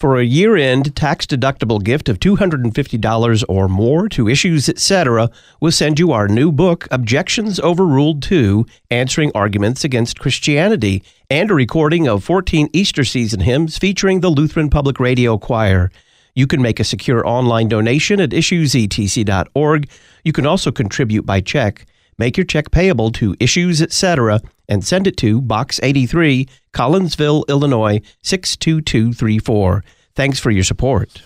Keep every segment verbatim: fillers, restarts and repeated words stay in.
For a year-end tax-deductible gift of two hundred fifty dollars or more to Issues Etc., we'll send you our new book, Objections Overruled two, Answering Arguments Against Christianity, and a recording of fourteen Easter season hymns featuring the Lutheran Public Radio Choir. You can make a secure online donation at issues e t c dot org. You can also contribute by check. Make your check payable to Issues Etc. and send it to Box eighty-three, Collinsville, Illinois, six two two three four. Thanks for your support.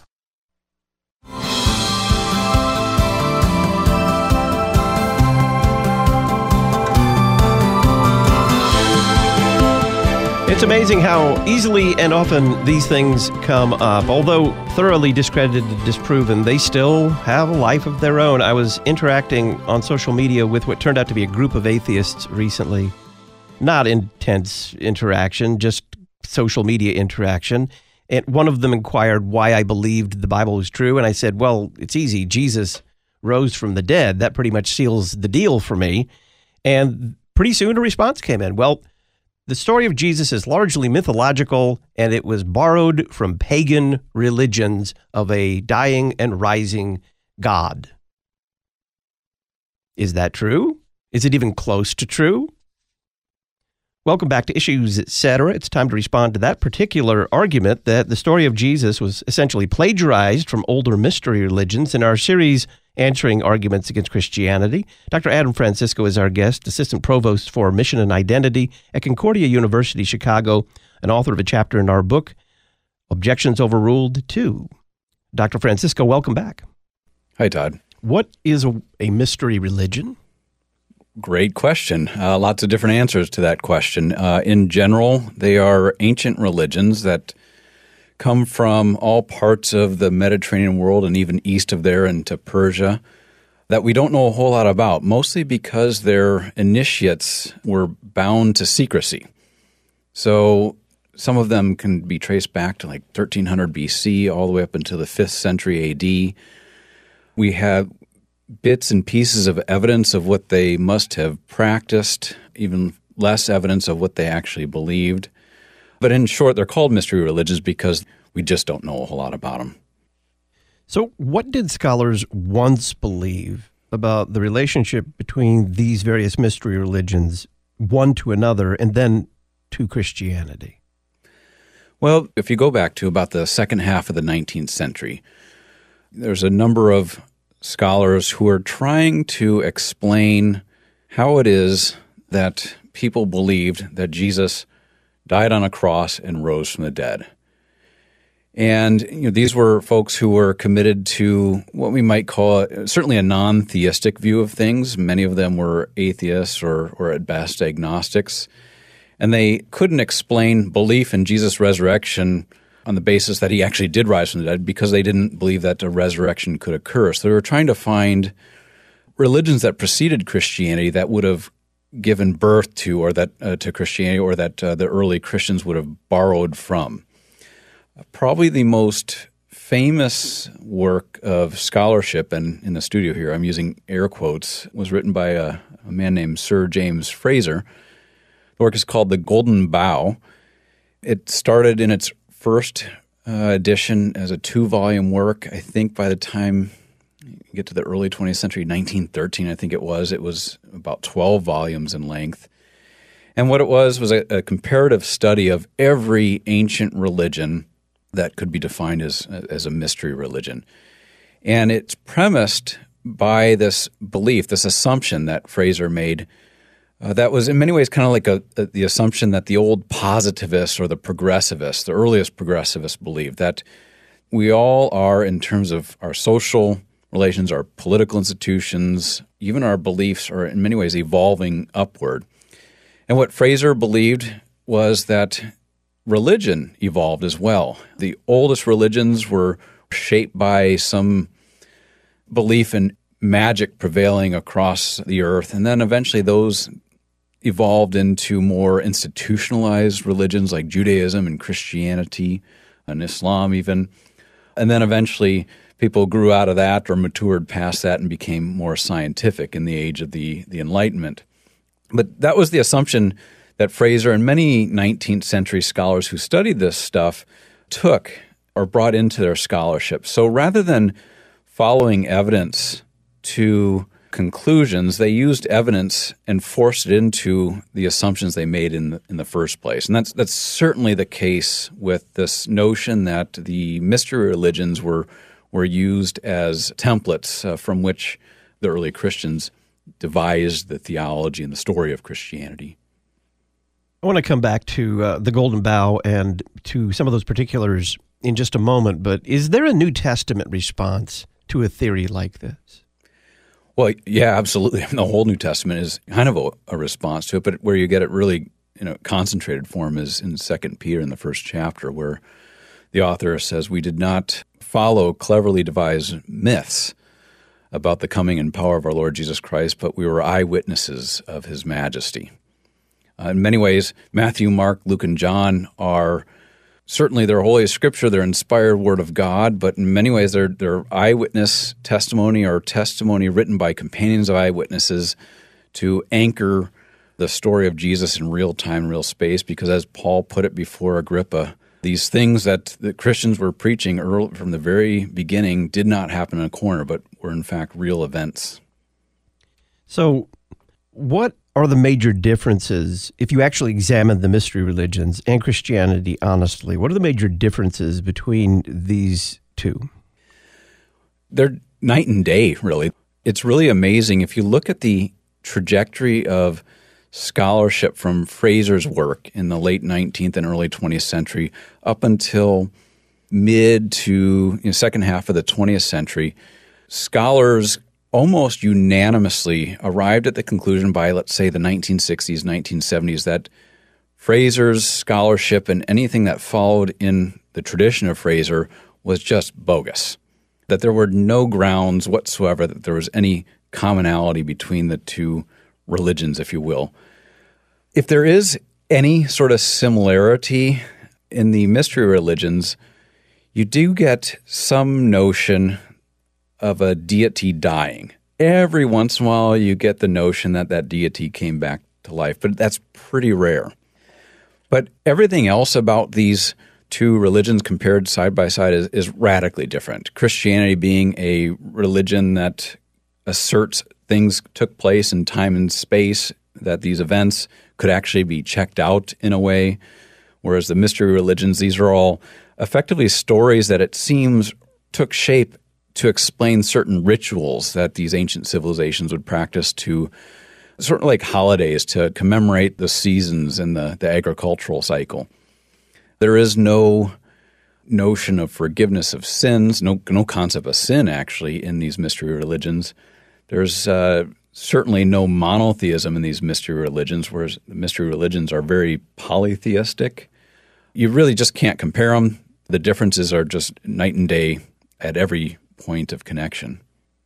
It's amazing how easily and often these things come up. Although thoroughly discredited and disproven, they still have a life of their own. I was interacting on social media with what turned out to be a group of atheists recently. Not intense interaction, just social media interaction. And one of them inquired why I believed the Bible was true. And I said, well, it's easy. Jesus rose from the dead. That pretty much seals the deal for me. And pretty soon a response came in. Well, the story of Jesus is largely mythological, and it was borrowed from pagan religions of a dying and rising God. Is that true? Is it even close to true? Welcome back to Issues Etc. It's time to respond to that particular argument that the story of Jesus was essentially plagiarized from older mystery religions in our series Answering Arguments Against Christianity. Doctor Adam Francisco is our guest, Assistant Provost for Mission and Identity at Concordia University, Chicago, and author of a chapter in our book, Objections Overruled two. Doctor Francisco, welcome back. Hi, Todd. What is a, a mystery religion? Great question. Uh, lots of different answers to that question. Uh, in general, they are ancient religions that come from all parts of the Mediterranean world and even east of there into Persia that we don't know a whole lot about, mostly because their initiates were bound to secrecy. So some of them can be traced back to like thirteen hundred B C all the way up until the fifth century A D. We have bits and pieces of evidence of what they must have practiced, even less evidence of what they actually believed. But in short, they're called mystery religions because we just don't know a whole lot about them. So what did scholars once believe about the relationship between these various mystery religions, one to another, and then to Christianity? Well, if you go back to about the second half of the nineteenth century, there's a number of scholars who are trying to explain how it is that people believed that Jesus died on a cross and rose from the dead. And you know, these were folks who were committed to what we might call a, certainly a non-theistic view of things. Many of them were atheists or, or at best agnostics. And they couldn't explain belief in Jesus' resurrection on the basis that he actually did rise from the dead because they didn't believe that a resurrection could occur. So they were trying to find religions that preceded Christianity that would have given birth to or that uh, to Christianity or that uh, the early Christians would have borrowed from. Uh, probably the most famous work of scholarship, and in the studio here I'm using air quotes, was written by a, a man named Sir James Frazer. The work is called The Golden Bough. It started in its first uh, edition as a two-volume work. I think by the time you get to the early twentieth century, nineteen thirteen, I think it was, it was about twelve volumes in length. And what it was was a, a comparative study of every ancient religion that could be defined as, as a mystery religion. And it's premised by this belief, this assumption that Frazer made Uh, that was in many ways kind of like a, a, the assumption that the old positivists or the progressivists, the earliest progressivists, believed that we all are, in terms of our social relations, our political institutions, even our beliefs are in many ways evolving upward. And what Frazer believed was that religion evolved as well. The oldest religions were shaped by some belief in magic prevailing across the earth, and then eventually those evolved into more institutionalized religions like Judaism and Christianity and Islam even. And then eventually people grew out of that or matured past that and became more scientific in the age of the, the Enlightenment. But that was the assumption that Frazer and many nineteenth century scholars who studied this stuff took are brought into their scholarship. So rather than following evidence to conclusions, they used evidence and forced it into the assumptions they made in the, in the first place. And that's that's certainly the case with this notion that the mystery religions were were used as templates uh, from which the early Christians devised the theology and the story of Christianity. I want to come back to uh, the Golden Bough and to some of those particulars in just a moment, but is there a New Testament response to a theory like this? Well, yeah, absolutely. The whole New Testament is kind of a, a response to it, but where you get it really in a concentrated form is in Second Peter in the first chapter, where the author says, "We did not follow cleverly devised myths about the coming and power of our Lord Jesus Christ, but we were eyewitnesses of his majesty." Uh, in many ways, Matthew, Mark, Luke, and John are certainly their Holy Scripture, their inspired Word of God, but in many ways they're, they're eyewitness testimony or testimony written by companions of eyewitnesses to anchor the story of Jesus in real time, real space, because as Paul put it before Agrippa, these things that the Christians were preaching early, from the very beginning did not happen in a corner, but were in fact real events. So what are the major differences, if you actually examine the mystery religions and Christianity honestly, what are the major differences between these two? They're night and day, really. It's really amazing. If you look at the trajectory of scholarship from Fraser's work in the late nineteenth and early twentieth century up until mid to you know, second half of the twentieth century, scholars almost unanimously arrived at the conclusion by, let's say, the nineteen sixties, nineteen seventies, that Fraser's scholarship and anything that followed in the tradition of Fraser was just bogus, that there were no grounds whatsoever that there was any commonality between the two religions, if you will. If there is any sort of similarity in the mystery religions, you do get some notion of a deity dying. Every once in a while you get the notion that that deity came back to life, but that's pretty rare. But everything else about these two religions compared side by side is, is radically different. Christianity being a religion that asserts things took place in time and space, that these events could actually be checked out in a way, whereas the mystery religions, these are all effectively stories that it seems took shape to explain certain rituals that these ancient civilizations would practice to sort of like holidays to commemorate the seasons and the, the agricultural cycle. There is no notion of forgiveness of sins, no, no concept of sin actually in these mystery religions. There's uh, certainly no monotheism in these mystery religions, whereas the mystery religions are very polytheistic. You really just can't compare them. The differences are just night and day at every point of connection.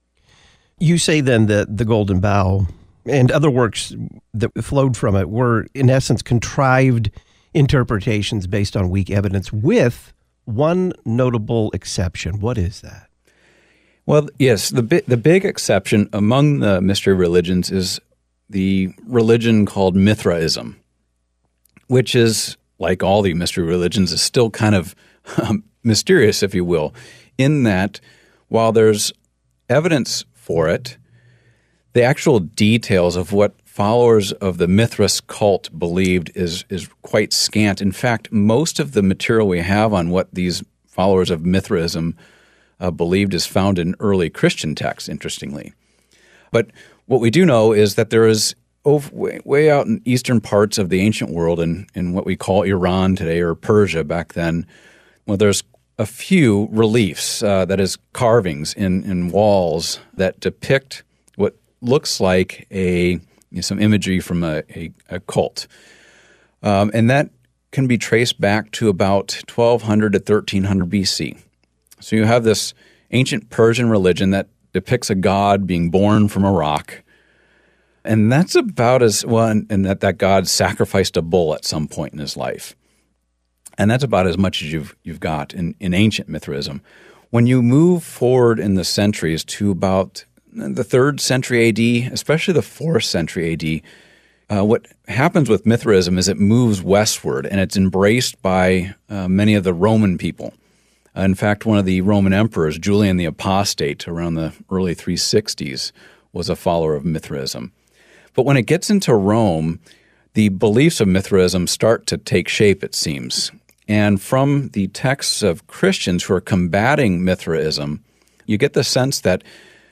You say then that the Golden Bough and other works that flowed from it were, in essence, contrived interpretations based on weak evidence, with one notable exception. What is that? Well, yes, the bi- the big exception among the mystery religions is the religion called Mithraism, which is, like all the mystery religions, is still kind of um, mysterious, if you will, in that while there's evidence for it, the actual details of what followers of the Mithras cult believed is is quite scant. In fact, most of the material we have on what these followers of Mithraism uh, believed is found in early Christian texts, interestingly. But what we do know is that there is over, way, way out in eastern parts of the ancient world, in, in what we call Iran today, or Persia back then, well, there's a few reliefs, uh, that is carvings in, in walls that depict what looks like a you know, some imagery from a, a, a cult. Um, and that can be traced back to about twelve hundred to thirteen hundred B C. So you have this ancient Persian religion that depicts a god being born from a rock. And that's about as well, and, and that, that god sacrificed a bull at some point in his life. And that's about as much as you've you've got in, in ancient Mithraism. When you move forward in the centuries to about the third century A D, especially the fourth century A D, uh, what happens with Mithraism is it moves westward, and it's embraced by uh, many of the Roman people. In fact, one of the Roman emperors, Julian the Apostate, around the early three sixties, was a follower of Mithraism. But when it gets into Rome, the beliefs of Mithraism start to take shape, it seems. And from the texts of Christians who are combating Mithraism, you get the sense that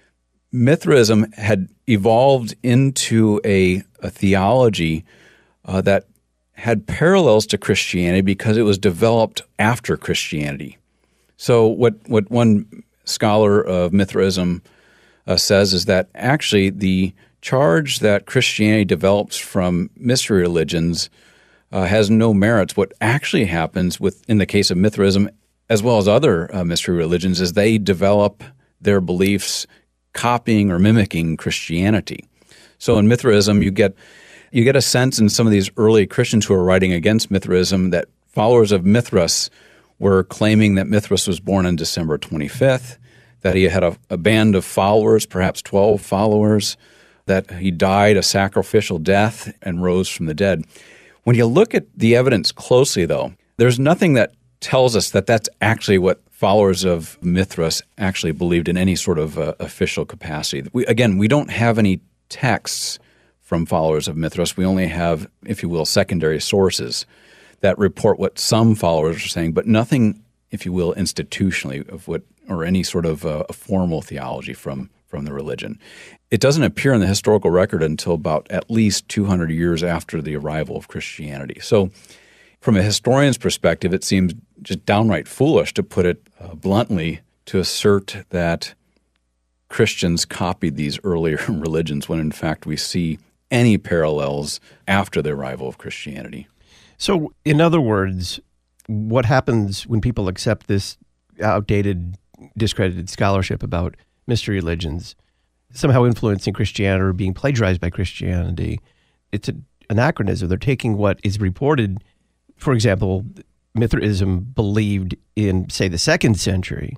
Mithraism had evolved into a, a theology uh, that had parallels to Christianity because it was developed after Christianity. So what, what one scholar of Mithraism uh, says is that actually the charge that Christianity develops from mystery religions uh, has no merits. What actually happens with, in the case of Mithraism, as well as other uh, mystery religions, is they develop their beliefs copying or mimicking Christianity. So in Mithraism, you get you get a sense in some of these early Christians who are writing against Mithraism that followers of Mithras were claiming that Mithras was born on December twenty-fifth, that he had a, a band of followers, perhaps twelve followers, that he died a sacrificial death and rose from the dead. When you look at the evidence closely, though, there's nothing that tells us that that's actually what followers of Mithras actually believed in any sort of uh, official capacity. We, again, we don't have any texts from followers of Mithras. We only have, if you will, secondary sources that report what some followers are saying, but nothing, if you will, institutionally of what, or any sort of uh, a formal theology from, from the religion. It doesn't appear in the historical record until about at least two hundred years after the arrival of Christianity. So from a historian's perspective, it seems just downright foolish, to put it uh, bluntly, to assert that Christians copied these earlier religions when in fact we see any parallels after the arrival of Christianity. So, in other words, what happens when people accept this outdated, discredited scholarship about mystery religions somehow influencing Christianity or being plagiarized by Christianity? It's an anachronism. They're taking what is reported. For example, Mithraism believed in, say, the second century,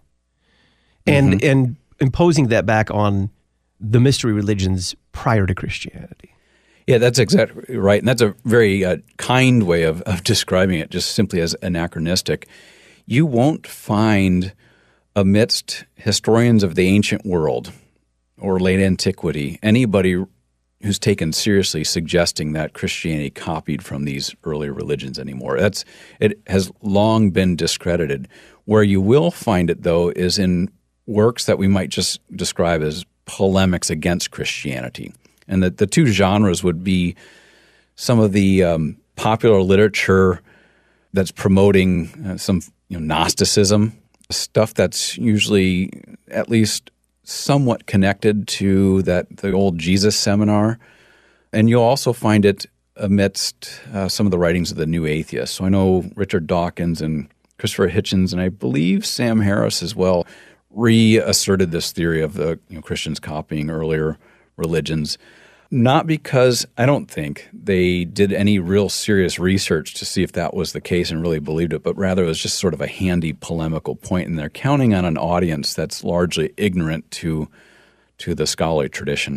and mm-hmm. and imposing that back on the mystery religions prior to Christianity. Yeah, that's exactly right. And that's a very uh, kind way of, of describing it, just simply as anachronistic. You won't find amidst historians of the ancient world or late antiquity anybody who's taken seriously suggesting that Christianity copied from these earlier religions anymore. That's it has long been discredited. Where you will find it, though, is in works that we might just describe as polemics against Christianity. And that the two genres would be some of the um, popular literature that's promoting uh, some you know, Gnosticism, stuff that's usually at least somewhat connected to that the old Jesus seminar. And you'll also find it amidst uh, some of the writings of the New Atheists. So I know Richard Dawkins and Christopher Hitchens, and I believe Sam Harris as well, reasserted this theory of the you know, Christians copying earlier religions, not because I don't think they did any real serious research to see if that was the case and really believed it, but rather it was just sort of a handy polemical point, and they're counting on an audience that's largely ignorant to to the scholarly tradition.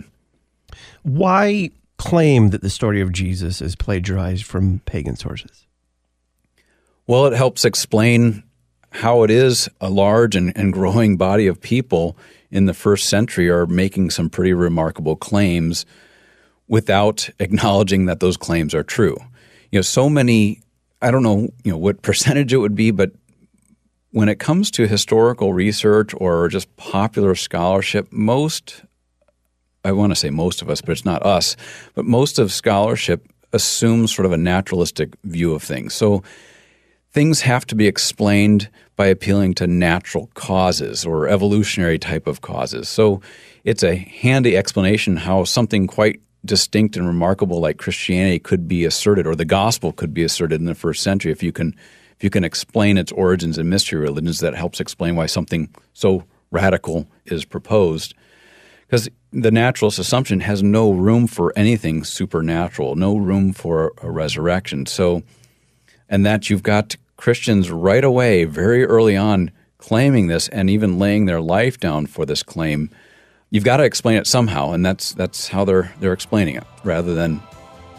Why claim that the story of Jesus is plagiarized from pagan sources? Well, it helps explain how it is a large and, and growing body of people in the first century are making some pretty remarkable claims without acknowledging that those claims are true. You know, so many, I don't know, you know, what percentage it would be, but when it comes to historical research or just popular scholarship, most, I want to say most of us, but it's not us, but most of scholarship assumes sort of a naturalistic view of things. So things have to be explained by appealing to natural causes or evolutionary type of causes. So it's a handy explanation how something quite distinct and remarkable like Christianity could be asserted, or the gospel could be asserted in the first century. If you can if you can explain its origins in mystery religions, that helps explain why something so radical is proposed. Because the naturalist assumption has no room for anything supernatural, no room for a resurrection. So, and that you've got Christians right away, very early on, claiming this and even laying their life down for this claim. You've got to explain it somehow, and that's that's how they're they're explaining it, rather than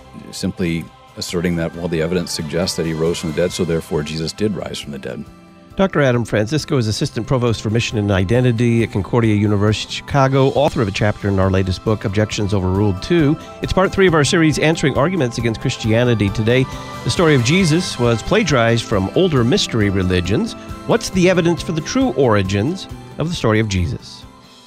simply asserting that, well, the evidence suggests that he rose from the dead, so therefore Jesus did rise from the dead. Doctor Adam Francisco is Assistant Provost for Mission and Identity at Concordia University, Chicago, author of a chapter in our latest book, Objections Overruled two. It's part three of our series, Answering Arguments Against Christianity. Today, the story of Jesus was plagiarized from older mystery religions. What's the evidence for the true origins of the story of Jesus?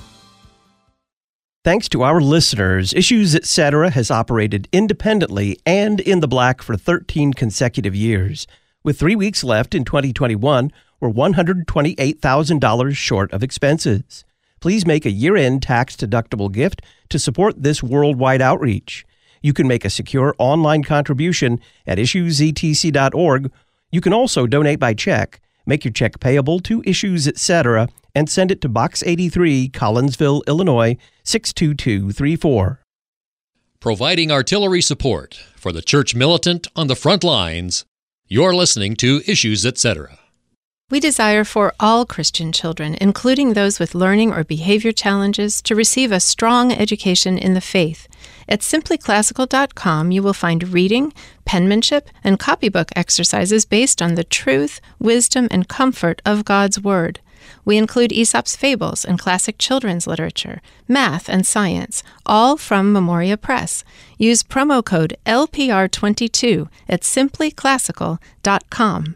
Thanks to our listeners, Issues Etc. has operated independently and in the black for thirteen consecutive years. With three weeks left in twenty twenty-one, we're one hundred twenty-eight thousand dollars short of expenses. Please make a year-end tax-deductible gift to support this worldwide outreach. You can make a secure online contribution at issues e t c dot org. You can also donate by check. Make your check payable to Issues Etc. and send it to Box eighty-three, Collinsville, Illinois, six two two three four. Providing artillery support for the church militant on the front lines, you're listening to Issues Etc. We desire for all Christian children, including those with learning or behavior challenges, to receive a strong education in the faith. At simply classical dot com, you will find reading, penmanship, and copybook exercises based on the truth, wisdom, and comfort of God's Word. We include Aesop's Fables and classic children's literature, math, and science, all from Memoria Press. Use promo code L P R twenty-two at simply classical dot com.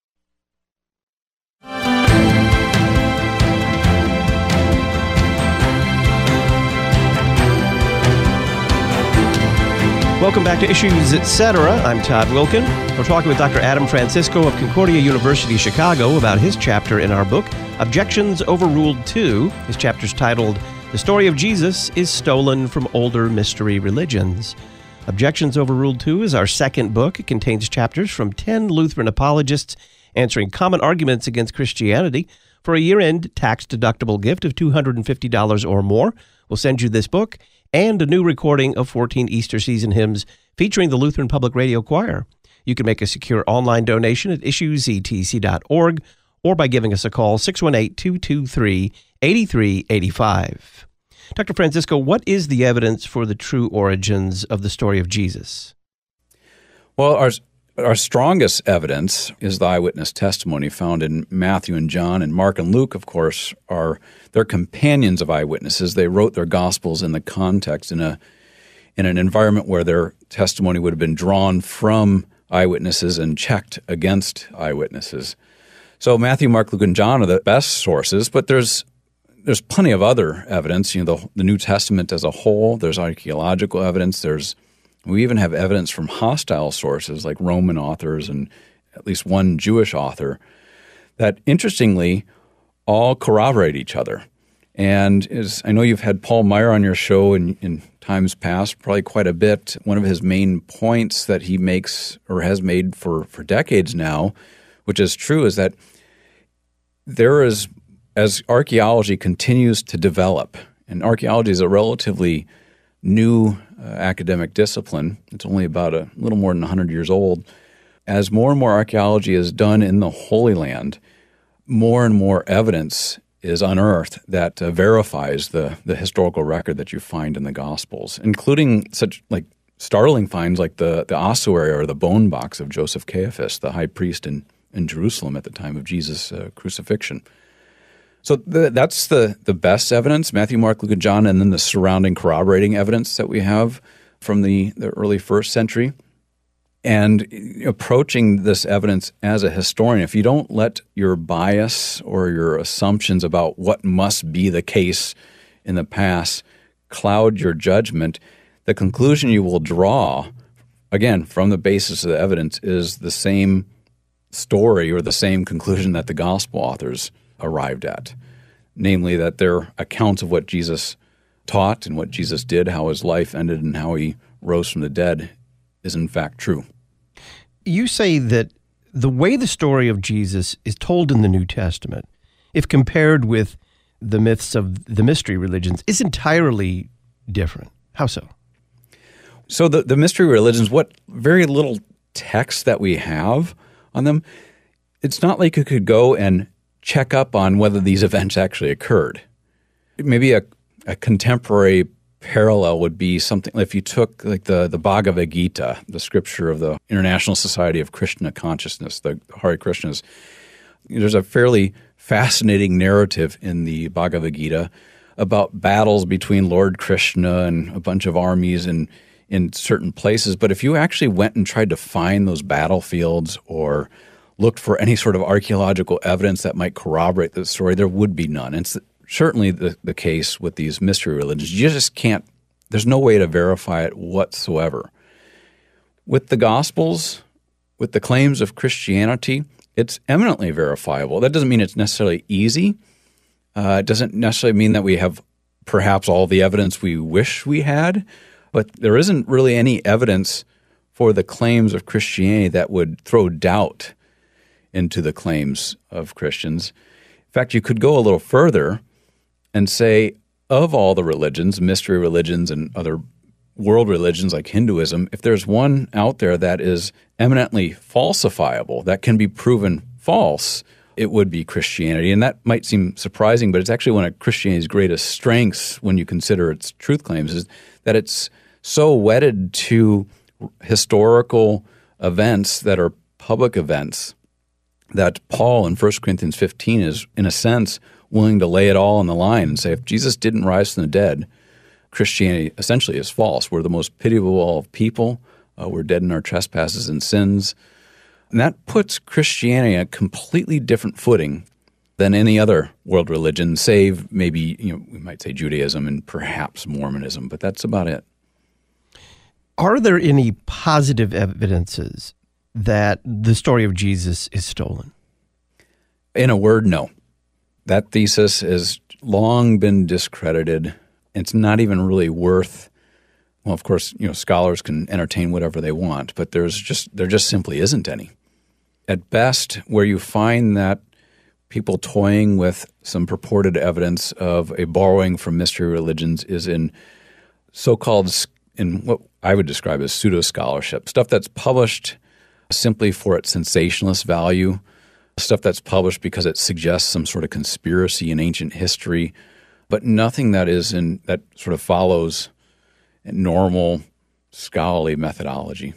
Welcome back to Issues Etc. I'm Todd Wilkin. We're talking with Doctor Adam Francisco of Concordia University, Chicago, about his chapter in our book, Objections Overruled two. His chapter's titled, The Story of Jesus is Stolen from Older Mystery Religions. Objections Overruled two is our second book. It contains chapters from ten Lutheran apologists answering common arguments against Christianity. For a year-end tax-deductible gift of two hundred fifty dollars or more, we'll send you this book and a new recording of fourteen Easter season hymns featuring the Lutheran Public Radio Choir. You can make a secure online donation at issues e t c dot org or by giving us a call, six one eight, two two three, eight three eight five. Doctor Francisco, what is the evidence for the true origins of the story of Jesus? Well, our Our strongest evidence is the eyewitness testimony found in Matthew and John, and Mark and Luke, of course, are they're companions of eyewitnesses. They wrote their Gospels in the context, in a in an environment where their testimony would have been drawn from eyewitnesses and checked against eyewitnesses. So Matthew, Mark, Luke, and John are the best sources, but there's there's plenty of other evidence. You know, the, the New Testament as a whole, there's archaeological evidence, there's We even have evidence from hostile sources like Roman authors and at least one Jewish author that, interestingly, all corroborate each other. And as I know you've had Paul Meyer on your show in, in times past, probably quite a bit. One of his main points that he makes or has made for, for decades now, which is true, is that there is, as archaeology continues to develop, and archaeology is a relatively new Uh, academic discipline. It's only about a little more than one hundred years old. As more and more archaeology is done in the Holy Land, more and more evidence is unearthed that uh, verifies the, the historical record that you find in the Gospels, including such like startling finds like the, the ossuary or the bone box of Joseph Caiaphas, the high priest in, in Jerusalem at the time of Jesus' uh, crucifixion. So the, that's the, the best evidence, Matthew, Mark, Luke, and John, and then the surrounding corroborating evidence that we have from the, the early first century. And approaching this evidence as a historian, if you don't let your bias or your assumptions about what must be the case in the past cloud your judgment, the conclusion you will draw, again, from the basis of the evidence, is the same story or the same conclusion that the gospel authors arrived at, namely that their accounts of what Jesus taught and what Jesus did, how his life ended and how he rose from the dead, is in fact true. You say that the way the story of Jesus is told in the New Testament, if compared with the myths of the mystery religions, is entirely different. How so? So the, the mystery religions, what very little text that we have on them, it's not like you could go and check up on whether these events actually occurred. Maybe a, a contemporary parallel would be something if you took like the, the Bhagavad Gita, the scripture of the International Society of Krishna Consciousness, the Hare Krishnas. There's a fairly fascinating narrative in the Bhagavad Gita about battles between Lord Krishna and a bunch of armies in, in certain places. But if you actually went and tried to find those battlefields or looked for any sort of archaeological evidence that might corroborate the story, there would be none. And it's certainly the, the case with these mystery religions. You just can't, there's no way to verify it whatsoever. With the Gospels, with the claims of Christianity, it's eminently verifiable. That doesn't mean it's necessarily easy. Uh, it doesn't necessarily mean that we have perhaps all the evidence we wish we had, but there isn't really any evidence for the claims of Christianity that would throw doubt into the claims of Christians. In fact, you could go a little further and say, of all the religions, mystery religions and other world religions like Hinduism, if there's one out there that is eminently falsifiable, that can be proven false, it would be Christianity. And that might seem surprising, but it's actually one of Christianity's greatest strengths when you consider its truth claims, is that it's so wedded to historical events that are public events that Paul in First Corinthians fifteen is, in a sense, willing to lay it all on the line and say, if Jesus didn't rise from the dead, Christianity essentially is false. We're the most pitiable of people. Uh, we're dead in our trespasses and sins. And that puts Christianity on a completely different footing than any other world religion, save maybe, you know, we might say Judaism and perhaps Mormonism, but that's about it. Are there any positive evidences that the story of Jesus is stolen? In a word, no. That thesis has long been discredited. It's not even really worth, well, of course, you know, scholars can entertain whatever they want, but there's just there just simply isn't any. At best, where you find that people toying with some purported evidence of a borrowing from mystery religions is in so-called, in what I would describe as pseudo-scholarship, stuff that's published simply for its sensationalist value, stuff that's published because it suggests some sort of conspiracy in ancient history, but nothing that is in that sort of follows normal scholarly methodology.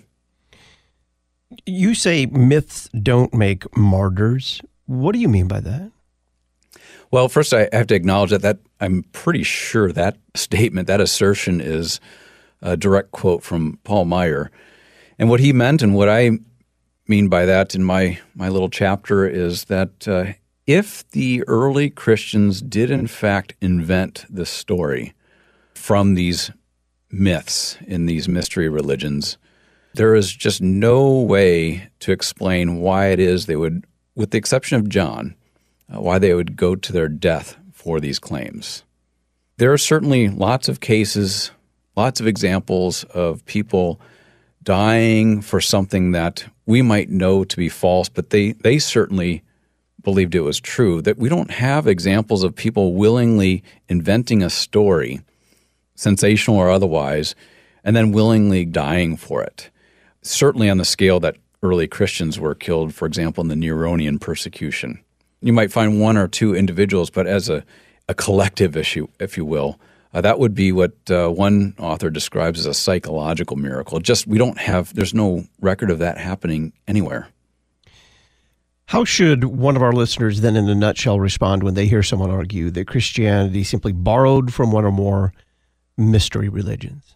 You say myths don't make martyrs. What do you mean by that? Well, first I have to acknowledge that, that I'm pretty sure that statement, that assertion is a direct quote from Paul Meyer. And what he meant and what I mean by that in my, my little chapter is that uh, if the early Christians did in fact invent this story from these myths in these mystery religions, there is just no way to explain why it is they would, with the exception of John, uh, why they would go to their death for these claims. There are certainly lots of cases, lots of examples of people dying for something that we might know to be false, but they, they certainly believed it was true. That we don't have examples of people willingly inventing a story, sensational or otherwise, and then willingly dying for it. Certainly on the scale that early Christians were killed, for example, in the Neronian persecution. You might find one or two individuals, but as a, a collective issue, if you will, uh, that would be what uh, one author describes as a psychological miracle. Just we don't have, there's no record of that happening anywhere. How should one of our listeners then in a nutshell respond when they hear someone argue that Christianity simply borrowed from one or more mystery religions?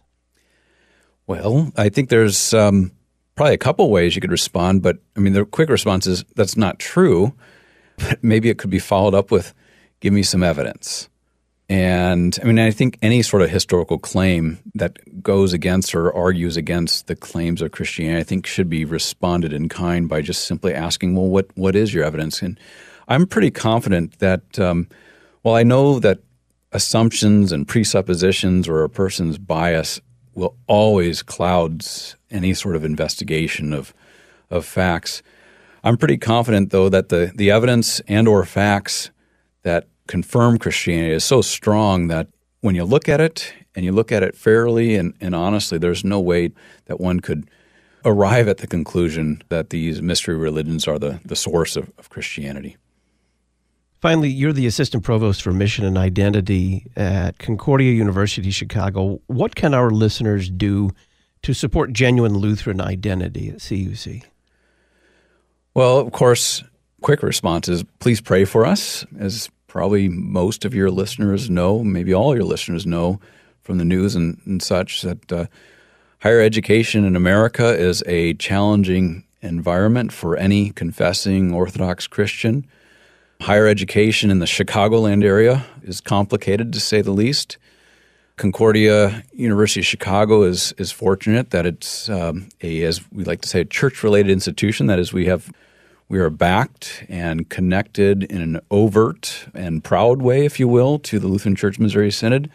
Well, I think there's um, probably a couple ways you could respond, but I mean, the quick response is that's not true, but maybe it could be followed up with, give me some evidence. And I mean, I think any sort of historical claim that goes against or argues against the claims of Christianity, I think should be responded in kind by just simply asking, well, what what is your evidence? And I'm pretty confident that, um, well, I know that assumptions and presuppositions or a person's bias will always cloud any sort of investigation of of facts. I'm pretty confident, though, that the, the evidence and or facts that confirm Christianity is so strong that when you look at it and you look at it fairly and, and honestly, there's no way that one could arrive at the conclusion that these mystery religions are the, the source of, of Christianity. Finally, you're the Assistant Provost for Mission and Identity at Concordia University, Chicago. What can our listeners do to support genuine Lutheran identity at C U C? Well, of course, quick response is please pray for us. As probably most of your listeners know, maybe all your listeners know from the news and, and such, that uh, higher education in America is a challenging environment for any confessing Orthodox Christian. Higher education in the Chicagoland area is complicated, to say the least. Concordia University of Chicago is is fortunate that it's um, a, as we like to say, a church-related institution. That is, we have we are backed and connected in an overt and proud way, if you will, to the Lutheran Church Missouri Synod.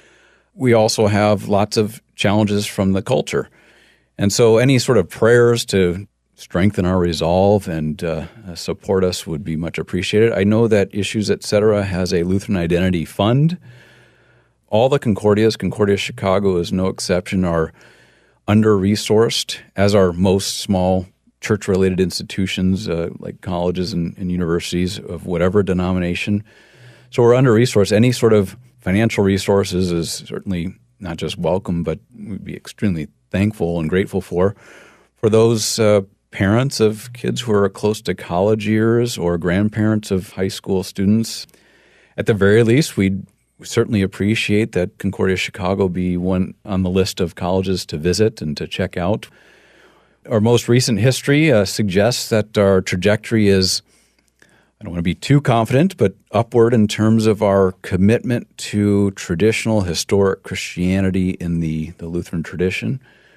We also have lots of challenges from the culture, and so any sort of prayers to strengthen our resolve and uh, support us would be much appreciated. I know that Issues, et cetera has a Lutheran Identity Fund. All the Concordias, Concordia Chicago is no exception, are under-resourced, as are most small church-related institutions uh, like colleges and, and universities of whatever denomination. So we're under-resourced. Any sort of financial resources is certainly not just welcome, but we'd be extremely thankful and grateful for. For those uh, parents of kids who are close to college years or grandparents of high school students, at the very least, we'd We certainly appreciate that Concordia Chicago be one on the list of colleges to visit and to check out. Our most recent history uh, suggests that our trajectory is, I don't want to be too confident, but upward in terms of our commitment to traditional historic Christianity in the, the Lutheran tradition.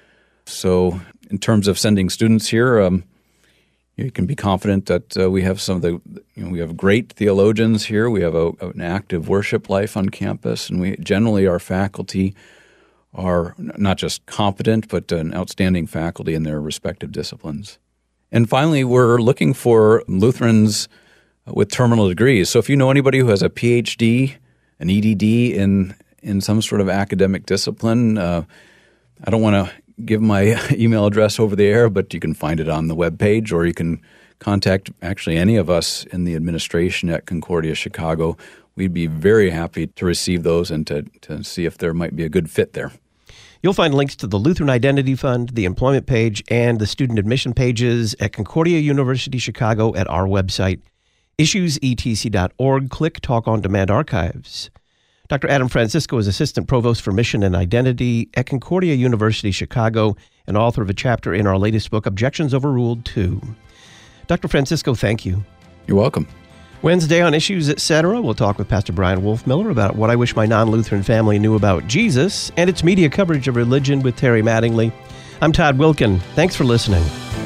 So in terms of sending students here, um, you can be confident that uh, we have some of the, you know, we have great theologians here. We have a, an active worship life on campus, and we generally our faculty are not just competent, but an outstanding faculty in their respective disciplines. And finally, we're looking for Lutherans with terminal degrees. So if you know anybody who has a P H D, an E D D in in some sort of academic discipline, uh, I don't want to give my email address over the air, but you can find it on the webpage, or you can contact actually any of us in the administration at Concordia Chicago. We'd be very happy to receive those and to, to see if there might be a good fit there. You'll find links to the Lutheran Identity Fund, the employment page, and the student admission pages at Concordia University Chicago at our website, issues e t c dot org. Click Talk on Demand Archives. Doctor Adam Francisco is Assistant Provost for Mission and Identity at Concordia University Chicago and author of a chapter in our latest book, Objections Overruled two. Doctor Francisco, thank you. You're welcome. Wednesday on Issues, et cetera, we'll talk with Pastor Brian Wolfmiller about what I wish my non-Lutheran family knew about Jesus and its media coverage of religion with Terry Mattingly. I'm Todd Wilkin. Thanks for listening.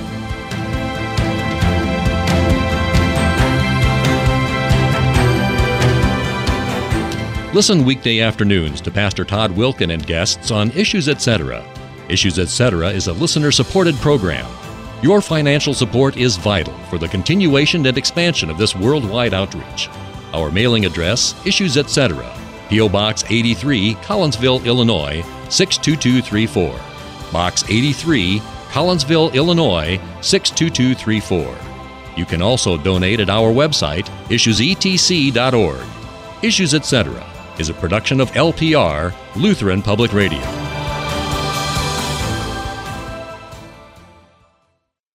Listen weekday afternoons to Pastor Todd Wilkin and guests on Issues, et cetera. Issues, et cetera is a listener-supported program. Your financial support is vital for the continuation and expansion of this worldwide outreach. Our mailing address, Issues, et cetera, P O. Box eighty-three, Collinsville, Illinois, six two two three four. Box eighty-three, Collinsville, Illinois, six two two three four. You can also donate at our website, issues e t c dot org. Issues, et cetera is a production of L P R, Lutheran Public Radio.